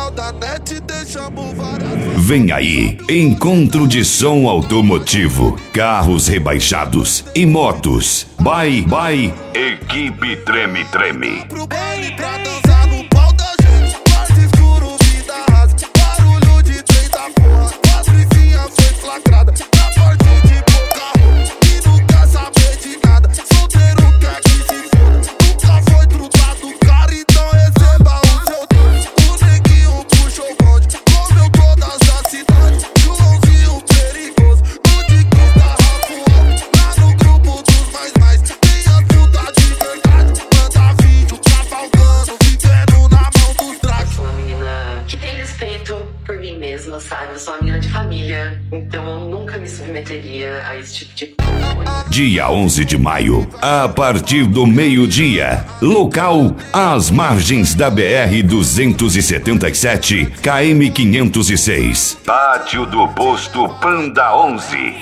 canal da NET deixamos várias. Vem aí, encontro de som automotivo, carros rebaixados e motos. Bye, equipe Treme Treme. Pro baile pra dançar no pau da gente. Quarto escuro, vida rasa. Barulho de trem da porra. As vizinhas foi flagrada. Na porta de boca roupa. E nunca saber de nada. Solteiro quer que se foda. Nunca foi trutado cara, então receba o seu dono. O neguinho puxou o bonde. Comeu todas as cidades. Joãozinho perigoso. No de quinta Rafael. Lá no grupo dos mais. Tem as putas de verdade. Manda vídeo cavalgando. Vivendo na mão dos dragos. Sou uma menina que tem respeito por mim mesma, sabe? Eu sou uma menina de família. Então eu nunca me submeteria a esse tipo de coisa. Dia 11 de maio, a partir do meio-dia. Local, às margens da BR-277, KM 506. Pátio do Posto Panda 11.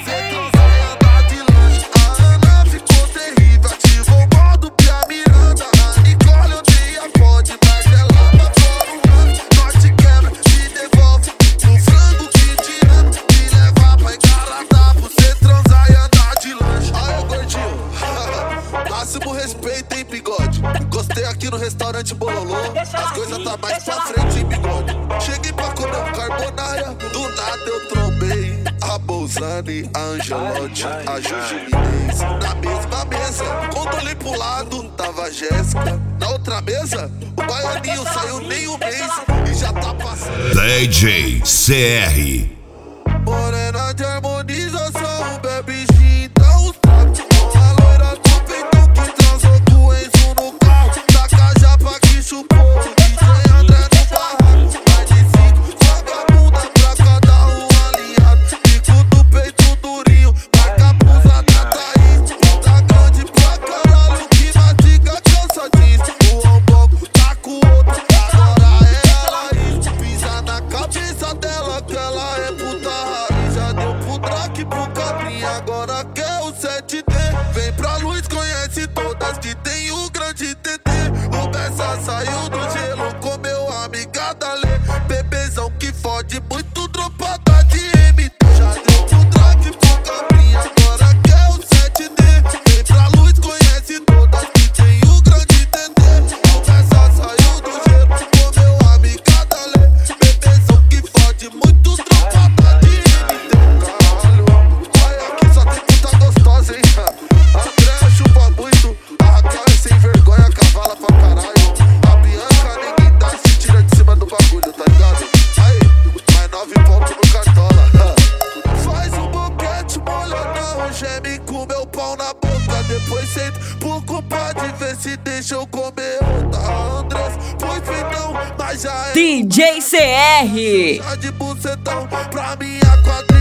Respeito, hein, bigode? Gostei aqui no restaurante Bololô. As coisas tá mais pra frente, hein, bigode? Cheguei pra comer um carbonara. Do nada eu trombei a Bolzani, a Angelotti, a Juju Inês. Na mesma mesa, quando olhei pro lado, tava a Jéssica. Na outra mesa, o baianinho saiu nem um mês e já tá passando. DJ CR. Morena de harmonização, bebe gin, dá uns tapos. Com a loira do peitão que transou com Enzo no carro. Taca japa que chupou, DJ André no barraco. Mais de 5 vagabunda pra cada um alinhado. Bico do peito durinho, marca a blusa da Thaís. Tá grande pra caralho, que mastiga cansa disso. O ombogo tá com o outro, agora é ela isso. Pisa na cabeça dela que ela é puta raiz. Já deu pro Drake, pro Cabrinha, agora quer o 7D. Vem pra luz, conhece todas que tem o grande TT. O Bessa saiu do gelo, comeu a amiga da Lê. Bebezão que fode muito, dropada de MT. Já deu pro Drake, pro Cabrinha, agora quer o 7D. Vem pra luz, conhece todas que tem o grande TT. O Bessa saiu do gelo, comeu a amiga da Lê. Bebezão que fode muito, dropada de MT. Caralho, olha aqui só tem puta gostosa, hein? André chupa muito, a Raquel é sem vergonha, cavala pra caralho. A Bianca ninguém dá, se tira de cima do bagulho, tá ligado? Aí, mais 9 pontos no cartola. Faz um boquete molhadão, geme com meu pau na boca. Depois senta pro compadre, ver se deixa eu comer outra. Andrés, foi feitão, mas já é DJ CR. de bucetão pra minha quadra.